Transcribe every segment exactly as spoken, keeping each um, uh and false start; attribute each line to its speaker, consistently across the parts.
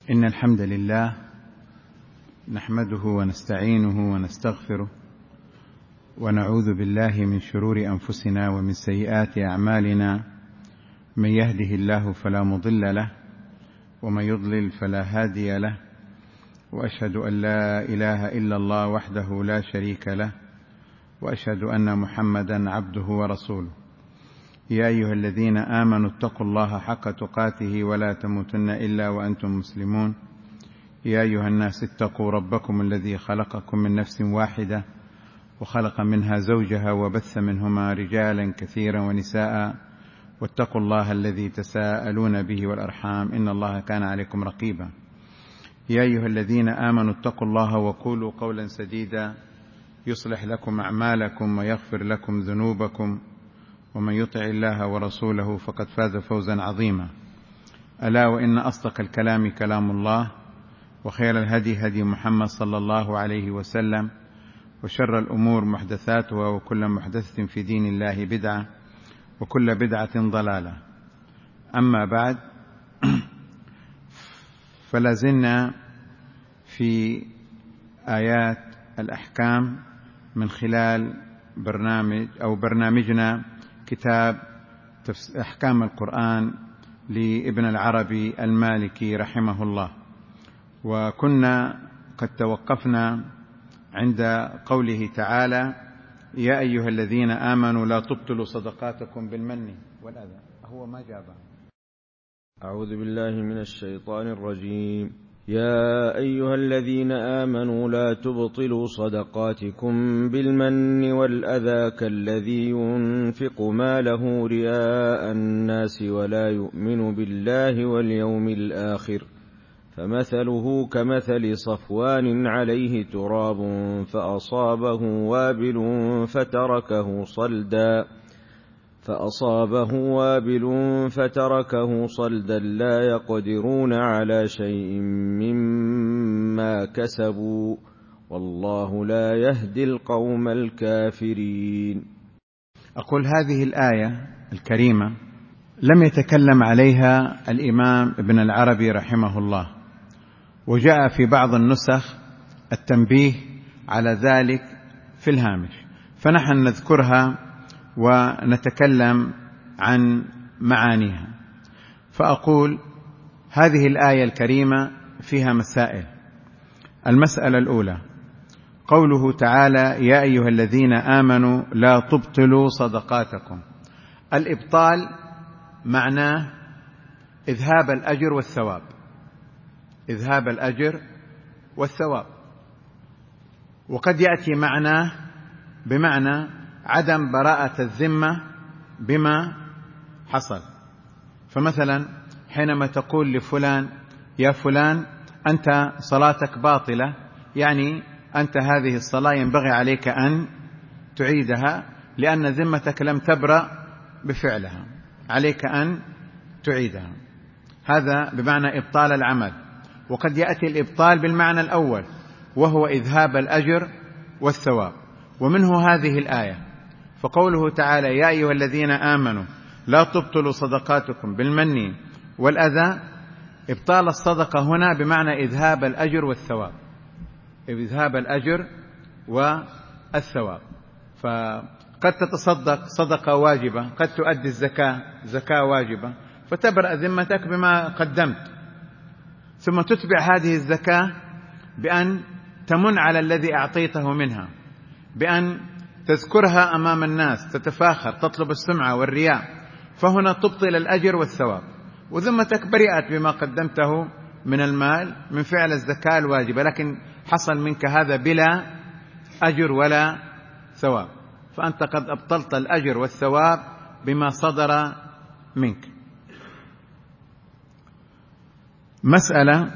Speaker 1: إن الحمد لله نحمده ونستعينه ونستغفره ونعوذ بالله من شرور أنفسنا ومن سيئات أعمالنا، من يهده الله فلا مضل له ومن يضلل فلا هادي له، وأشهد أن لا إله إلا الله وحده لا شريك له، وأشهد أن محمدا عبده ورسوله. يا أيها الذين آمنوا اتقوا الله حق تقاته ولا تموتن إلا وأنتم مسلمون. يا أيها الناس اتقوا ربكم الذي خلقكم من نفس واحدة وخلق منها زوجها وبث منهما رجالا كثيرا ونساء، واتقوا الله الذي تساءلون به والأرحام إن الله كان عليكم رقيبا. يا أيها الذين آمنوا اتقوا الله وقولوا قولا سديدا يصلح لكم أعمالكم ويغفر لكم ذنوبكم، ومن يطع الله ورسوله فقد فاز فوزا عظيما. ألا وإن أصدق الكلام كلام الله، وخير الهدي هدي محمد صلى الله عليه وسلم، وشر الأمور محدثاتها، وكل محدثة في دين الله بدعة، وكل بدعة ضلالة. أما بعد، فلازلنا في آيات الأحكام من خلال برنامج أو برنامجنا كتاب أحكام القرآن لابن العربي المالكي رحمه الله. وكنا قد توقفنا عند قوله تعالى: يا أيها الذين آمنوا لا تبطلوا صدقاتكم بالمن والأذى. هو ما جابه.
Speaker 2: أعوذ بالله من الشيطان الرجيم. يا أيها الذين آمنوا لا تبطلوا صدقاتكم بالمن والأذى كالذي ينفق ماله رياء الناس ولا يؤمن بالله واليوم الآخر، فمثله كمثل صفوان عليه تراب فأصابه وابل فتركه صلدا فأصابه وابل فتركه صلدا لا يقدرون على شيء مما كسبوا، والله لا يهدي القوم الكافرين.
Speaker 1: أقول هذه الآية الكريمة لم يتكلم عليها الإمام ابن العربي رحمه الله، وجاء في بعض النسخ التنبيه على ذلك في الهامش، فنحن نذكرها ونتكلم عن معانيها. فأقول هذه الآية الكريمة فيها مسائل. المسألة الأولى قوله تعالى: يا أيها الذين آمنوا لا تبطلوا صدقاتكم. الإبطال معناه إذهاب الأجر والثواب، إذهاب الأجر والثواب. وقد يأتي معناه بمعنى عدم براءة الذمة بما حصل. فمثلا حينما تقول لفلان: يا فلان أنت صلاتك باطلة، يعني أنت هذه الصلاة ينبغي عليك أن تعيدها لأن ذمتك لم تبرأ بفعلها، عليك أن تعيدها. هذا بمعنى إبطال العمل. وقد يأتي الإبطال بالمعنى الأول وهو إذهاب الأجر والثواب، ومنه هذه الآية. فقوله تعالى: يا أيها الذين آمنوا لا تبطلوا صدقاتكم بالمن والأذى، إبطال الصدقة هنا بمعنى إذهاب الأجر والثواب، إذهاب الأجر والثواب. فقد تتصدق صدقة واجبة، قد تؤدي الزكاة زكاة واجبة، فتبرأ ذمتك بما قدمت، ثم تتبع هذه الزكاة بأن تمن على الذي أعطيته منها، بأن تذكرها أمام الناس، تتفاخر، تطلب السمعة والرياء. فهنا تبطل الأجر والثواب، وذمتك برئت بما قدمته من المال من فعل الزكاة الواجبة، لكن حصل منك هذا بلا أجر ولا ثواب، فأنت قد أبطلت الأجر والثواب بما صدر منك. مسألة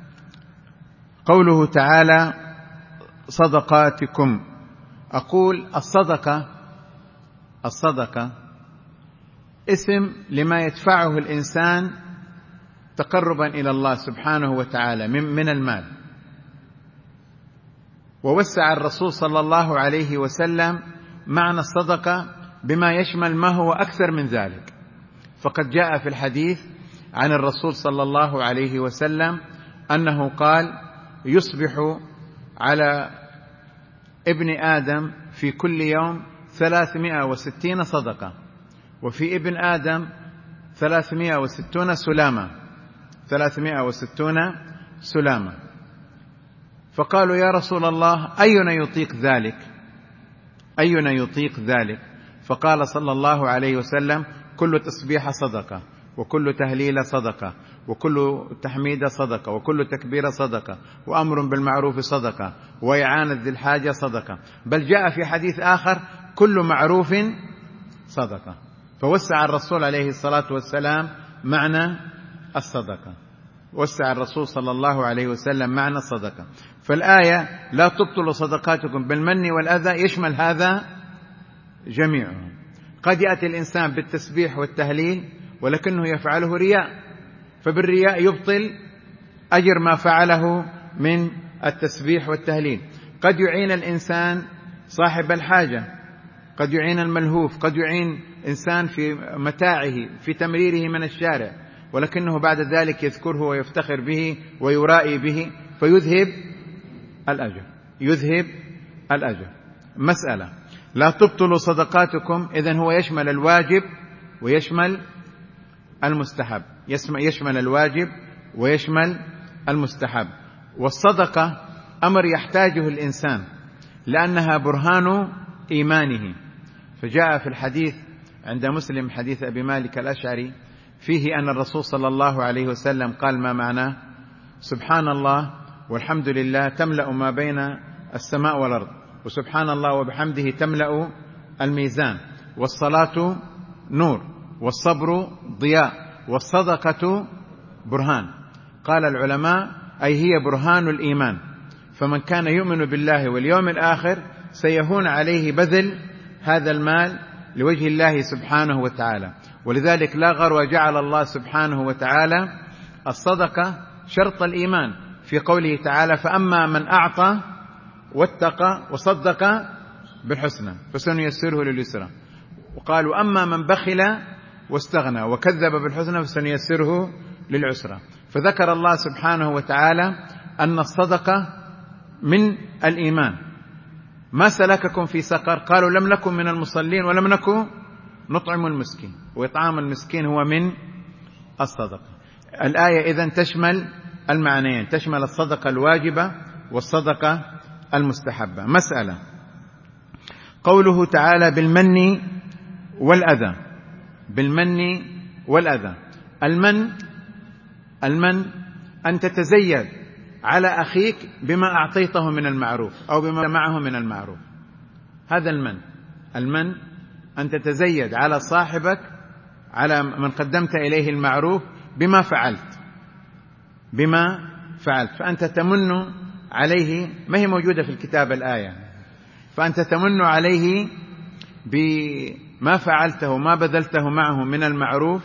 Speaker 1: قوله تعالى: صدقاتكم. أقول الصدقة الصدقة اسم لما يدفعه الإنسان تقربا إلى الله سبحانه وتعالى من المال. ووسع الرسول صلى الله عليه وسلم معنى الصدقة بما يشمل ما هو أكثر من ذلك. فقد جاء في الحديث عن الرسول صلى الله عليه وسلم أنه قال: يصبح على ابن آدم في كل يوم ثلاثمائة وستين صدقة، وفي ابن آدم ثلاثمائة وستون سلامة ثلاثمائة وستون سلامة. فقالوا: يا رسول الله، أينا يطيق ذلك؟ أينا يطيق ذلك؟ فقال صلى الله عليه وسلم: كل تسبيح صدقة، وكل تهليل صدقة، وكل تحميد صدقة، وكل تكبير صدقة، وأمر بالمعروف صدقة، وإعانة ذي الحاجة صدقة، بل جاء في حديث آخر: كل معروف صدقة. فوسع الرسول عليه الصلاة والسلام معنى الصدقة، وسع الرسول صلى الله عليه وسلم معنى الصدقة. فالآية لا تبطلوا صدقاتكم بالمن والأذى يشمل هذا جميعه. قد يأتي الإنسان بالتسبيح والتهليل ولكنه يفعله رياء، فبالرياء يبطل أجر ما فعله من التسبيح والتهليل. قد يعين الإنسان صاحب الحاجة، قد يعين الملهوف، قد يعين إنسان في متاعه، في تمريره من الشارع، ولكنه بعد ذلك يذكره ويفتخر به ويرائي به فيذهب الأجر يذهب الأجر مسألة لا تبطلوا صدقاتكم. إذن هو يشمل الواجب ويشمل المستحب، يشمل الواجب ويشمل المستحب. والصدقة أمر يحتاجه الإنسان لأنها برهان إيمانه. فجاء في الحديث عند مسلم حديث أبي مالك الأشعري فيه أن الرسول صلى الله عليه وسلم قال ما معناه: سبحان الله والحمد لله تملأ ما بين السماء والأرض، وسبحان الله وبحمده تملأ الميزان، والصلاة نور، والصبر ضياء، والصدقة برهان. قال العلماء: أي هي برهان الإيمان. فمن كان يؤمن بالله واليوم الآخر سيهون عليه بذل هذا المال لوجه الله سبحانه وتعالى. ولذلك لا غرو جعل الله سبحانه وتعالى الصدقة شرط الإيمان في قوله تعالى: فأما من أعطى واتقى وصدق بالحسنى فسنيسره لليسرى. وقالوا: أما من بخل واستغنى وكذب بالحسنى فسنيسره للعسرى. فذكر الله سبحانه وتعالى أن الصدقة من الإيمان. ما سلككم في سقر؟ قالوا: لم نكن من المصلين ولم نكن نطعم المسكين. وإطعام المسكين هو من الصدقة. الآية إذن تشمل المعنيين، تشمل الصدقة الواجبة والصدقة المستحبة. مسألة قوله تعالى: بالمن والأذى. بالمن والأذى. المن المن أن تتزيد على أخيك بما أعطيته من المعروف أو بما معه من المعروف، هذا المن. المن أن تتزيد على صاحبك، على من قدمت إليه المعروف بما فعلت بما فعلت فأنت تمن عليه. ما هي موجودة في الكتاب الآية، فأنت تمن عليه بما فعلته ما بذلته معه من المعروف،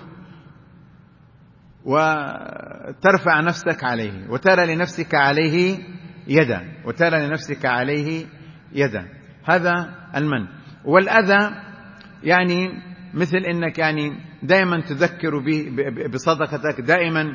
Speaker 1: وترفع نفسك عليه وترى لنفسك عليه يدا وترى لنفسك عليه يدا هذا المن. والأذى يعني مثل إنك يعني دائما تذكر بصدقتك، دائما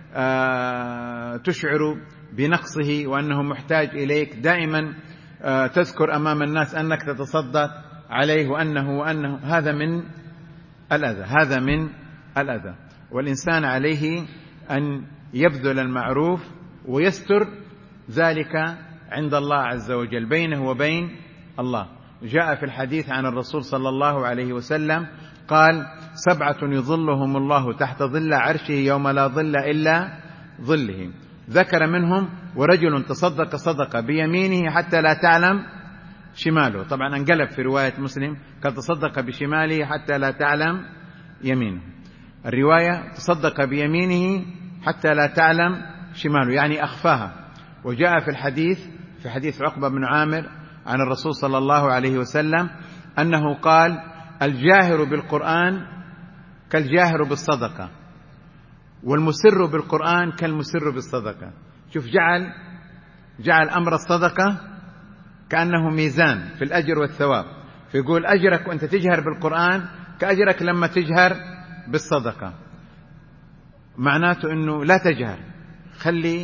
Speaker 1: تشعر بنقصه وأنه محتاج إليك، دائما تذكر أمام الناس أنك تتصدق عليه وأنه وأنه هذا من الأذى هذا من الأذى. والإنسان عليه أن يبذل المعروف ويستر ذلك عند الله عز وجل بينه وبين الله. جاء في الحديث عن الرسول صلى الله عليه وسلم قال: سبعة يظلهم الله تحت ظل عرشه يوم لا ظل إلا ظله. ذكر منهم: ورجل تصدق صدقة بيمينه حتى لا تعلم شماله. طبعا انقلب في رواية مسلم قال: تصدق بشماله حتى لا تعلم يمينه. الرواية: تصدق بيمينه حتى لا تعلم شماله، يعني أخفاها. وجاء في الحديث في حديث عقبة بن عامر عن الرسول صلى الله عليه وسلم أنه قال: الجاهر بالقرآن كالجاهر بالصدقة، والمسر بالقرآن كالمسر بالصدقة. شوف، جعل جعل أمر الصدقة كأنه ميزان في الأجر والثواب، فيقول أجرك وأنت تجهر بالقرآن كأجرك لما تجهر بالصدقة. معناته أنه لا تجهر، خلي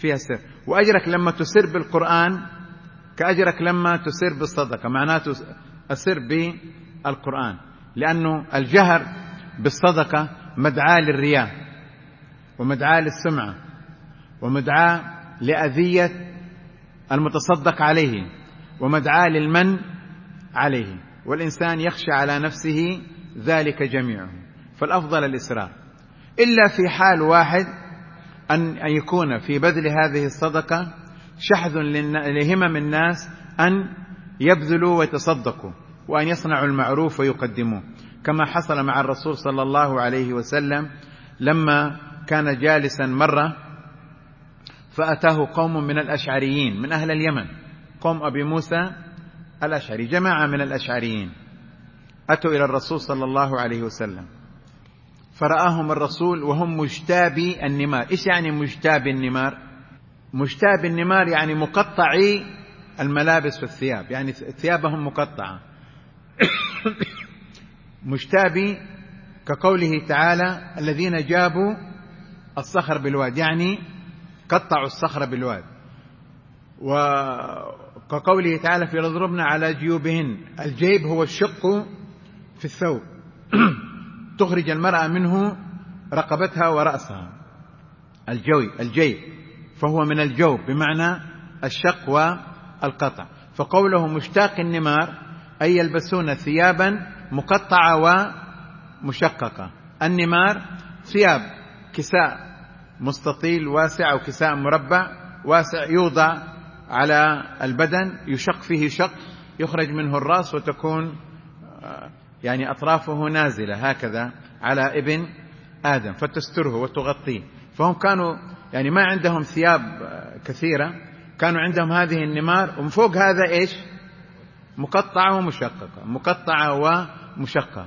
Speaker 1: فيها سر. وأجرك لما تسر بالقرآن كأجرك لما تسر بالصدقة، معناته أسر بالقرآن، لأنه الجهر بالصدقة مدعاة للرياء ومدعاة للسمعة ومدعاة لأذية المتصدق عليه ومدعاة للمن عليه، والإنسان يخشى على نفسه ذلك جميعه، فالأفضل الإسراء، إلا في حال واحد أن يكون في بذل هذه الصدقة شحذ لهمم الناس أن يبذلوا ويتصدقوا وأن يصنعوا المعروف ويقدموه، كما حصل مع الرسول صلى الله عليه وسلم لما كان جالسا مرة فأتاه قوم من الأشعريين من أهل اليمن، قوم أبي موسى الأشعري، جماعة من الأشعريين أتوا إلى الرسول صلى الله عليه وسلم، فرآهم الرسول وهم مجتابي النمار. إيش يعني مجتابي النمار؟ مجتابي النمار يعني مقطعي الملابس والثياب، يعني ثيابهم مقطعة. مجتابي كقوله تعالى الذين جابوا الصخر بالواد، يعني قطعوا الصخر بالواد، وكقوله تعالى في يضربن على جيوبهن، الجيب هو الشق في الثوب تخرج المرأة منه رقبتها ورأسها، الجوي الجيب فهو من الجوب بمعنى الشق والقطع. فقوله مشتاق النمار أي يلبسون ثيابا مقطعة ومشققة. النمار ثياب كساء مستطيل واسع أو كساء مربع واسع يوضع على البدن، يشق فيه شق يخرج منه الرأس وتكون يعني أطرافه نازلة هكذا على ابن آدم فتستره وتغطيه. فهم كانوا يعني ما عندهم ثياب كثيرة، كانوا عندهم هذه النمار، ومن فوق هذا إيش؟ مقطعة ومشققة، مقطعة ومشققة.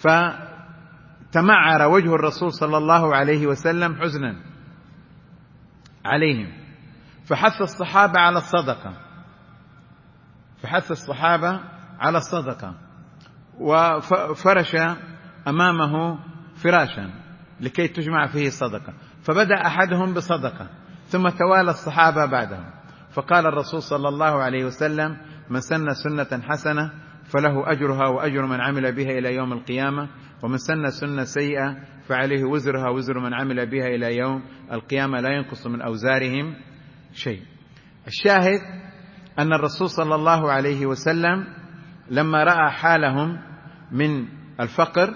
Speaker 1: فتمعر وجه الرسول صلى الله عليه وسلم حزنا عليهم، فحث الصحابة على الصدقة فحث الصحابة على الصدقة وفرش أمامه فراشا لكي تجمع فيه الصدقة، فبدأ أحدهم بصدقة ثم توالى الصحابة بعدهم، فقال الرسول صلى الله عليه وسلم من سن سنة حسنة فله أجرها وأجر من عمل بها إلى يوم القيامة، ومن سن سنة سيئة فعليه وزرها وزر من عمل بها إلى يوم القيامة لا ينقص من أوزارهم شيء. الشاهد أن الرسول صلى الله عليه وسلم لما رأى حالهم من الفقر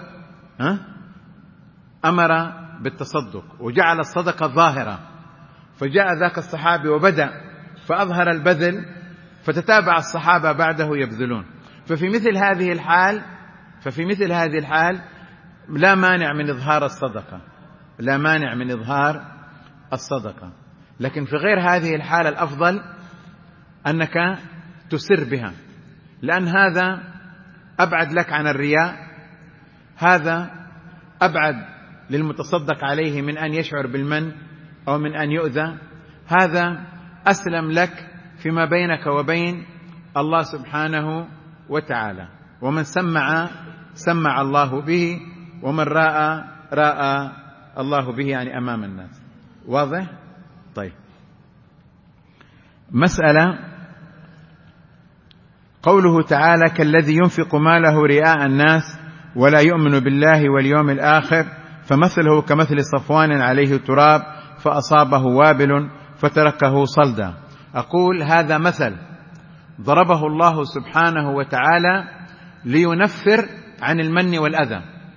Speaker 1: أمر بالتصدق وجعل الصدقة ظاهرة، فجاء ذاك الصحابي وبدأ فأظهر البذل، فتتابع الصحابة بعده يبذلون. ففي مثل هذه الحال ففي مثل هذه الحال لا مانع من إظهار الصدقة لا مانع من إظهار الصدقة لكن في غير هذه الحالة الأفضل أنك تسر بها، لأن هذا أبعد لك عن الرياء، هذا أبعد للمتصدق عليه من أن يشعر بالمن أو من أن يؤذى، هذا أسلم لك فيما بينك وبين الله سبحانه وتعالى. ومن سمع سمع الله به، ومن راى راى الله به، يعني أمام الناس. واضح؟ طيب، مسألة قوله تعالى كالذي ينفق ماله رئاء الناس ولا يؤمن بالله واليوم الآخر فمثله كمثل صفوان عليه تراب فأصابه وابل فتركه صلدا. أقول هذا مثل ضربه الله سبحانه وتعالى لينفر عن المن والأذى.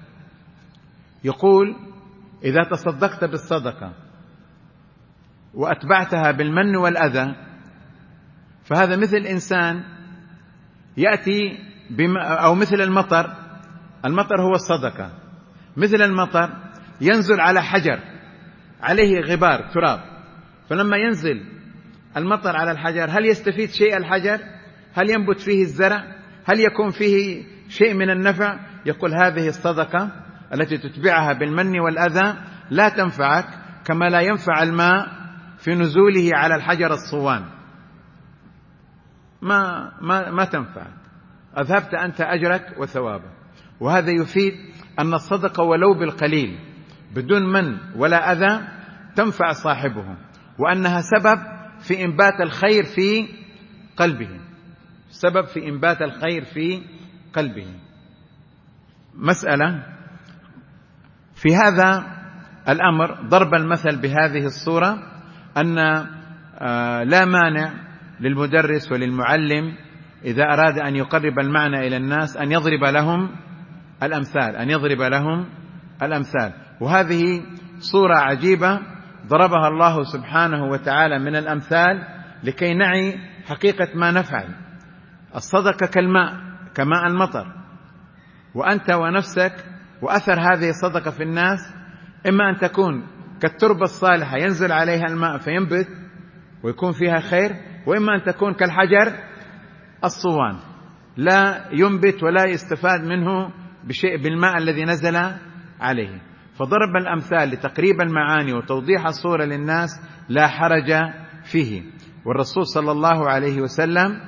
Speaker 1: يقول إذا تصدقت بالصدقة وأتبعتها بالمن والأذى فهذا مثل إنسان يأتي بم أو مثل المطر. المطر هو الصدقة. مثل المطر ينزل على حجر عليه غبار تراب، فلما ينزل المطر على الحجر هل يستفيد شيء الحجر؟ هل ينبت فيه الزرع؟ هل يكون فيه شيء من النفع؟ يقول هذه الصدقة التي تتبعها بالمن والأذى لا تنفعك كما لا ينفع الماء في نزوله على الحجر الصوان، ما, ما, ما تنفعك، أذهبت أنت أجرك وثوابك. وهذا يفيد أن الصدقة ولو بالقليل بدون من ولا أذى تنفع صاحبه. وأنها سبب في إنبات الخير في قلبه، سبب في إنبات الخير في قلبه. مسألة في هذا الأمر ضرب المثل بهذه الصورة أن لا مانع للمدرس وللمعلم إذا أراد أن يقرب المعنى إلى الناس أن يضرب لهم الأمثال أن يضرب لهم الأمثال وهذه صورة عجيبة ضربها الله سبحانه وتعالى من الأمثال لكي نعي حقيقة ما نفعل. الصدقة كالماء كماء المطر، وأنت ونفسك وأثر هذه الصدقة في الناس إما أن تكون كالتربة الصالحة ينزل عليها الماء فينبت ويكون فيها خير، وإما أن تكون كالحجر الصوان لا ينبت ولا يستفاد منه بشيء بالماء الذي نزل عليه. فضرب الأمثال لتقريب المعاني وتوضيح الصورة للناس لا حرج فيه. والرسول صلى الله عليه وسلم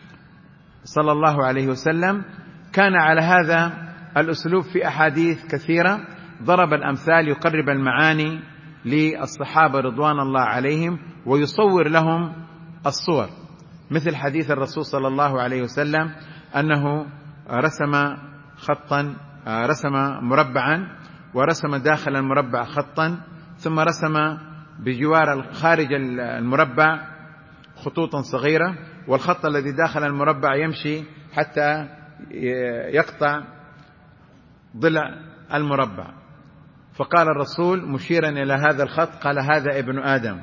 Speaker 1: صلى الله عليه وسلم كان على هذا الأسلوب في أحاديث كثيرة، ضرب الأمثال يقرب المعاني للصحابة رضوان الله عليهم ويصور لهم الصور، مثل حديث الرسول صلى الله عليه وسلم أنه رسم خطا رسم مربعا ورسم داخل المربع خطا، ثم رسم بجوار خارج المربع خطوطا صغيرة، والخط الذي داخل المربع يمشي حتى يقطع ضلع المربع. فقال الرسول مشيرا إلى هذا الخط قال هذا ابن آدم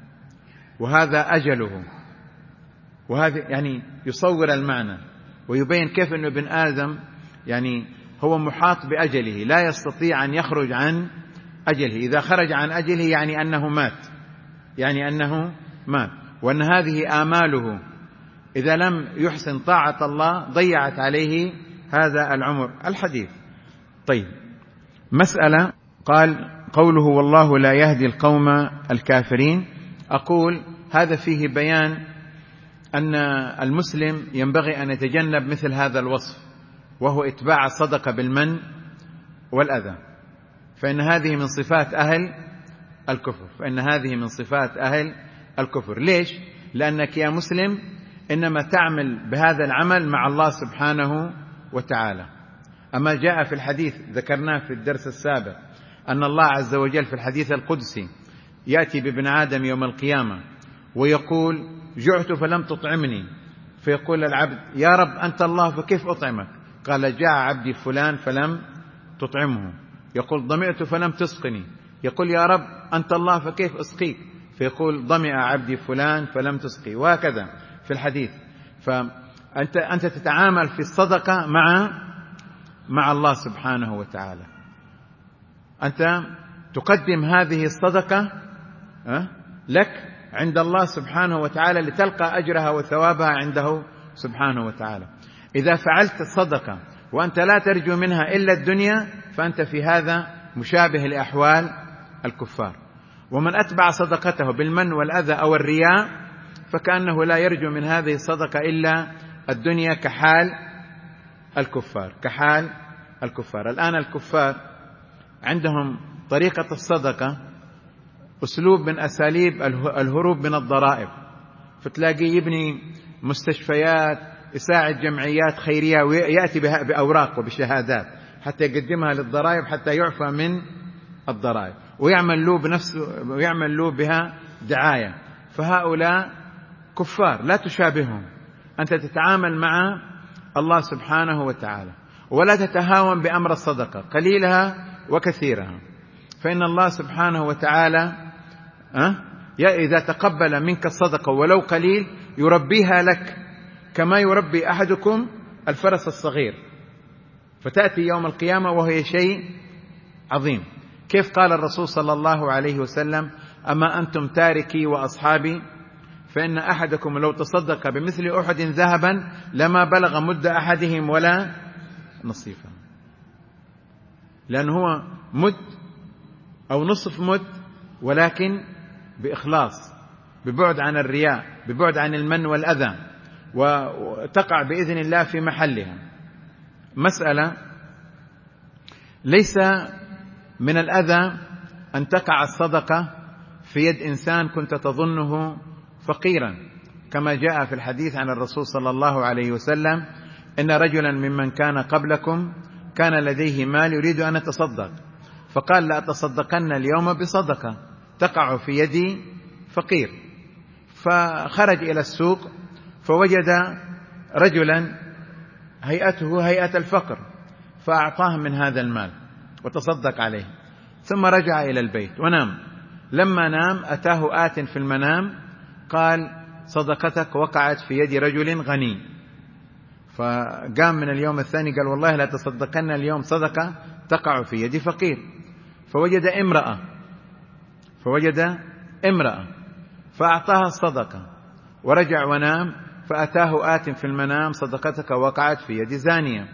Speaker 1: وهذا أجله، وهذا يعني يصور المعنى ويبين كيف أنه ابن آدم يعني هو محاط بأجله لا يستطيع أن يخرج عن أجله، إذا خرج عن أجله يعني أنه مات يعني أنه مات وأن هذه آماله إذا لم يحسن طاعة الله ضيعت عليه هذا العمر الحديث. طيب مسألة قال قوله والله لا يهدي القوم الكافرين، أقول هذا فيه بيان أن المسلم ينبغي أن يتجنب مثل هذا الوصف، وهو إتباع الصدقة بالمن والأذى، فإن هذه من صفات أهل الكفر فإن هذه من صفات أهل الكفر. ليش؟ لأنك يا مسلم إنما تعمل بهذا العمل مع الله سبحانه وتعالى. أما جاء في الحديث ذكرناه في الدرس السابق أن الله عز وجل في الحديث القدسي يأتي بابن آدم يوم القيامة ويقول جعت فلم تطعمني، فيقول العبد يا رب أنت الله فكيف أطعمك؟ قال جاء عبدي فلان فلم تطعمه. يقول ضمئت فلم تسقني، يقول يا رب أنت الله فكيف أسقيك؟ فيقول ضمئ عبدي فلان فلم تسقي، وهكذا في الحديث. فأنت أنت تتعامل في الصدقة مع مع الله سبحانه وتعالى، أنت تقدم هذه الصدقة لك عند الله سبحانه وتعالى لتلقى أجرها وثوابها عنده سبحانه وتعالى. إذا فعلت الصدقة وأنت لا ترجو منها إلا الدنيا فأنت في هذا مشابه لأحوال الكفار. ومن أتبع صدقته بالمن والأذى أو الرياء فكأنه لا يرجو من هذه الصدقة إلا الدنيا كحال الكفار كحال الكفار. الآن الكفار عندهم طريقة الصدقة أسلوب من أساليب الهروب من الضرائب، فتلاقي يبني مستشفيات يساعد جمعيات خيرية ويأتي بأوراق وبشهادات حتى يقدمها للضرائب حتى يعفى من الضرائب، ويعمل له بنفسه ويعمل له بها دعاية. فهؤلاء كفار لا تشابههم، أنت تتعامل مع الله سبحانه وتعالى ولا تتهاون بأمر الصدقة قليلها وكثيرها، فإن الله سبحانه وتعالى إذا تقبل منك الصدقة ولو قليل يربيها لك كما يربي أحدكم الفرس الصغير، فتأتي يوم القيامة وهي شيء عظيم. كيف قال الرسول صلى الله عليه وسلم أما أنتم تاركي وأصحابي فإن أحدكم لو تصدق بمثل أحد ذهبا لما بلغ مد أحدهم ولا نصيفا، لأنه هو مد أو نصف مد ولكن بإخلاص، ببعد عن الرياء، ببعد عن المن والأذى، وتقع بإذن الله في محلها. مسألة ليس من الأذى أن تقع الصدقة في يد إنسان كنت تظنه فقيرا، كما جاء في الحديث عن الرسول صلى الله عليه وسلم: إن رجلا ممن كان قبلكم كان لديه مال يريد أن يتصدق، فقال: لأتصدقن اليوم بصدقة تقع في يدي فقير. فخرج إلى السوق فوجد رجلا هيئته هيئة الفقر، فأعطاه من هذا المال وتصدق عليه، ثم رجع إلى البيت ونام. لما نام أتاه آت في المنام قال: صدقتك وقعت في يد رجل غني. فقام من اليوم الثاني قال: والله لا تصدقن اليوم صدقة تقع في يد فقير. فوجد امرأة فوجد امرأة فأعطاها الصدقة، ورجع ونام فأتاه آت في المنام: صدقتك وقعت في يد زانية.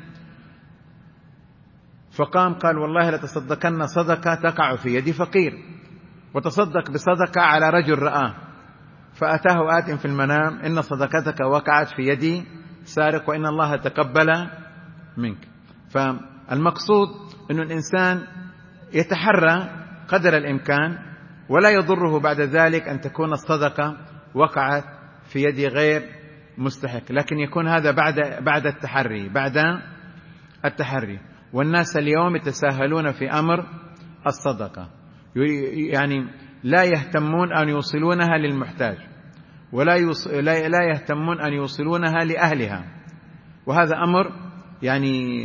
Speaker 1: فقام قال: والله لتصدقن صدقة تقع في يد فقير، وتصدق بصدقة على رجل رآه، فأتاه آت في المنام: إن صدقتك وقعت في يد سارق وإن الله تقبل منك. فالمقصود أن الإنسان يتحرى قدر الإمكان، ولا يضره بعد ذلك أن تكون الصدقة وقعت في يد غير مستحق، لكن يكون هذا بعد بعد التحري بعد التحري والناس اليوم يتساهلون في أمر الصدقة، يعني لا يهتمون أن يوصلونها للمحتاج، ولا لا يهتمون أن يوصلونها لأهلها، وهذا أمر يعني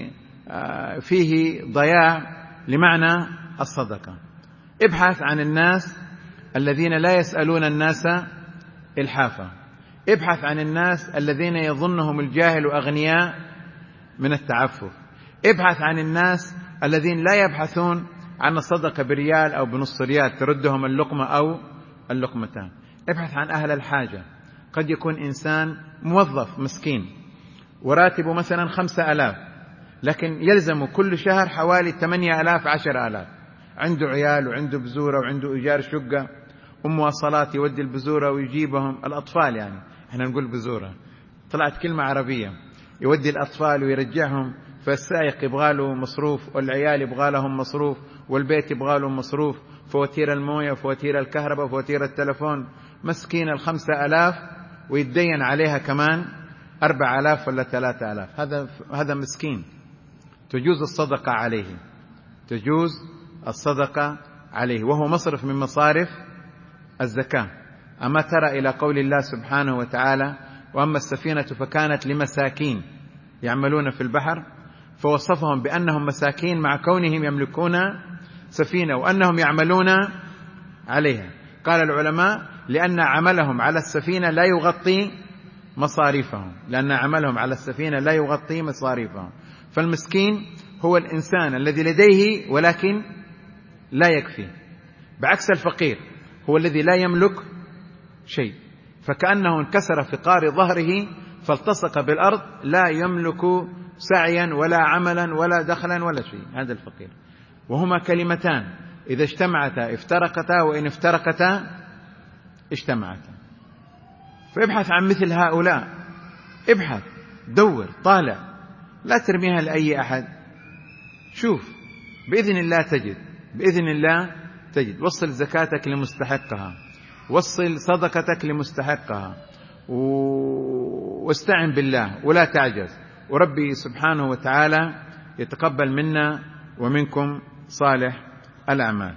Speaker 1: فيه ضياع لمعنى الصدقة. ابحث عن الناس الذين لا يسألون الناس إلحافا، ابحث عن الناس الذين يظنهم الجاهل أغنياء من التعفف، ابحث عن الناس الذين لا يبحثون عن الصدقة بريال أو بنص ريال تردهم اللقمة أو اللقمتان. ابحث عن أهل الحاجة. قد يكون إنسان موظف مسكين وراتبه مثلا خمسة ألاف، لكن يلزم كل شهر حوالي ثمانية ألاف عشر ألاف، عنده عيال وعنده بزورة وعنده إيجار شقة ومواصلات، يودي البزورة ويجيبهم الأطفال، يعني احنا نقول بزورة طلعت كلمة عربية، يودي الأطفال ويرجعهم، فالسائق يبغى له مصروف، والعيال يبغى لهم مصروف، والبيت يبغى له مصروف، فواتير الموية وفواتير الكهرباء وفواتير التلفون. مسكين الخمسة ألاف ويتدين عليها كمان أربع ألاف ولا ثلاثة ألاف، هذا هذا مسكين. تجوز الصدقة عليه، تجوز الصدقة عليه، وهو مصرف من مصارف الزكاة. أما ترى إلى قول الله سبحانه وتعالى: وأما السفينة فكانت لمساكين يعملون في البحر، فوصفهم بأنهم مساكين مع كونهم يملكون سفينة وأنهم يعملون عليها. قال العلماء: لأن عملهم على السفينة لا يغطي مصاريفهم، لأن عملهم على السفينة لا يغطي مصاريفهم. فالمسكين هو الإنسان الذي لديه ولكن لا يكفي، بعكس الفقير هو الذي لا يملك شيء، فكأنه انكسر فقار ظهره فالتصق بالأرض، لا يملك سعيا ولا عملا ولا دخلا ولا شيء، هذا الفقير. وهما كلمتان إذا اجتمعتا افترقتا، وإن افترقتا اجتمعتا. فابحث عن مثل هؤلاء، ابحث، دور، طالع، لا ترميها لأي أحد، شوف، بإذن الله تجد، بإذن الله تجد. وصل زكاتك لمستحقها، وصل صدقتك لمستحقها، واستعن بالله ولا تعجز، وربي سبحانه وتعالى يتقبل منا ومنكم صالح الأعمال.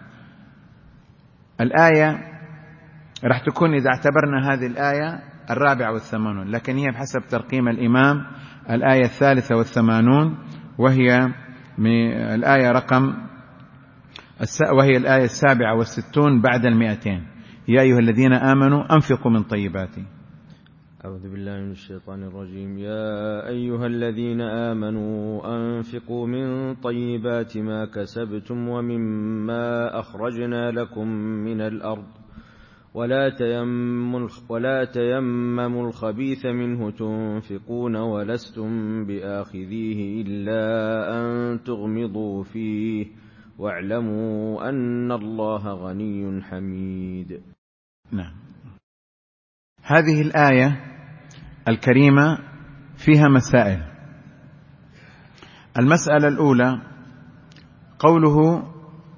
Speaker 1: الآية راح تكون إذا اعتبرنا هذه الآية الرابعة والثمانون، لكن هي بحسب ترقيم الإمام الآية الثالثة والثمانون، وهي من الآية رقم وهي الآية السابعة والستون بعد المئتين: يا أيها الذين آمنوا أنفقوا من طيبات.
Speaker 2: أعوذ بالله من الشيطان الرجيم. يا أيها الذين آمنوا أنفقوا من طيبات ما كسبتم ومما أخرجنا لكم من الأرض ولا تيمموا ولا تيمموا الخبيث منه تنفقون ولستم بآخذيه إلا أن تغمضوا فيه واعلموا أن الله غني حميد.
Speaker 1: نعم، هذه الآية الكريمة فيها مسائل. المسألة الأولى قوله